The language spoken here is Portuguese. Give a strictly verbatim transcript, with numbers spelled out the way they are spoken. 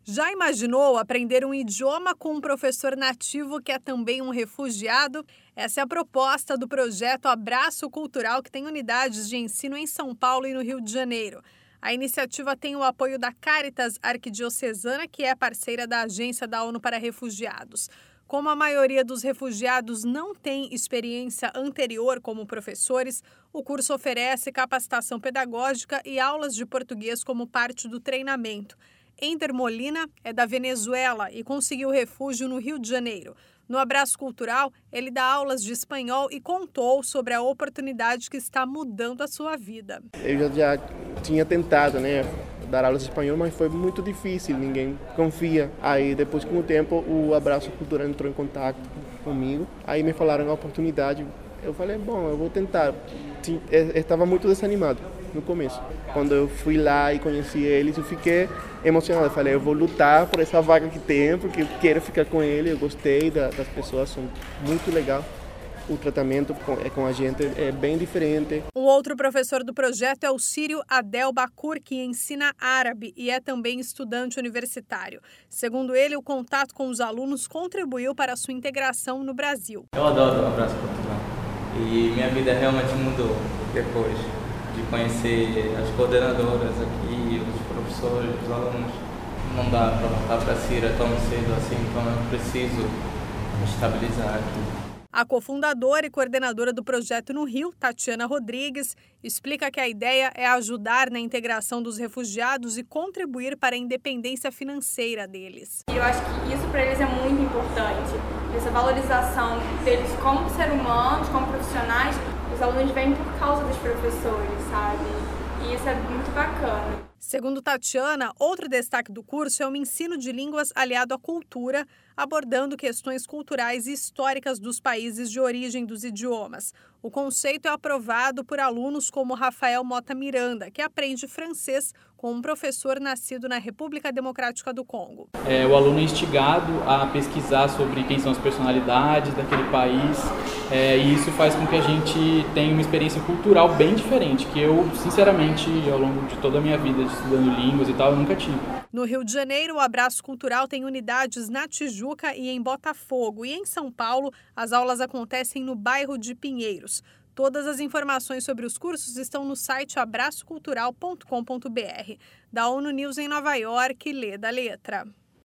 Já imaginou aprender um idioma com um professor nativo que é também um refugiado? Essa é a proposta do projeto Abraço Cultural, que tem unidades de ensino em São Paulo e no Rio de Janeiro. A iniciativa tem o apoio da Caritas Arquidiocesana, que é parceira da Agência da ONU para Refugiados. Como a maioria dos refugiados não tem experiência anterior como professores, o curso oferece capacitação pedagógica e aulas de português como parte do treinamento. Ender Molina é da Venezuela e conseguiu refúgio no Rio de Janeiro. No Abraço Cultural, ele dá aulas de espanhol e contou sobre a oportunidade que está mudando a sua vida. Eu já, já tinha tentado, né, dar aulas de espanhol, mas foi muito difícil, ninguém confia. Aí depois, com o tempo, o Abraço Cultural entrou em contato comigo. Aí me falaram a oportunidade. Eu falei, bom, eu vou tentar. Eu estava muito desanimado no começo. Quando eu fui lá e conheci eles, eu fiquei emocionado. Eu falei, eu vou lutar por essa vaga que tem, porque eu quero ficar com ele. Eu gostei da, das pessoas, são muito legal. O tratamento com, com a gente é bem diferente. O outro professor do projeto é o Sírio Adel Bakur, que ensina árabe e é também estudante universitário. Segundo ele, o contato com os alunos contribuiu para a sua integração no Brasil. Eu adoro o Abraço Cultural e minha vida realmente mudou depois de conhecer as coordenadoras aqui, os professores, os alunos. Não dá para voltar para a Síria tão cedo assim, então eu preciso me estabilizar aqui. A cofundadora e coordenadora do projeto no Rio, Tatiana Rodrigues, explica que a ideia é ajudar na integração dos refugiados e contribuir para a independência financeira deles. Eu acho que isso para eles é muito importante, essa valorização deles como seres humanos, como profissionais. Os alunos vêm por causa dos professores, sabe? E isso é muito bacana. Segundo Tatiana, outro destaque do curso é o ensino de línguas aliado à cultura, abordando questões culturais e históricas dos países de origem dos idiomas. O conceito é aprovado por alunos como Rafael Mota Miranda, que aprende francês com um professor nascido na República Democrática do Congo. É, o aluno é instigado a pesquisar sobre quem são as personalidades daquele país, é, e isso faz com que a gente tenha uma experiência cultural bem diferente, que eu, sinceramente, ao longo de toda a minha vida estudando línguas e tal, eu nunca tive. No Rio de Janeiro, o Abraço Cultural tem unidades na Tijuca e em Botafogo. E em São Paulo, as aulas acontecem no bairro de Pinheiros. Todas as informações sobre os cursos estão no site abraço cultural ponto com ponto br. Da ONU News em Nova York, lê da letra.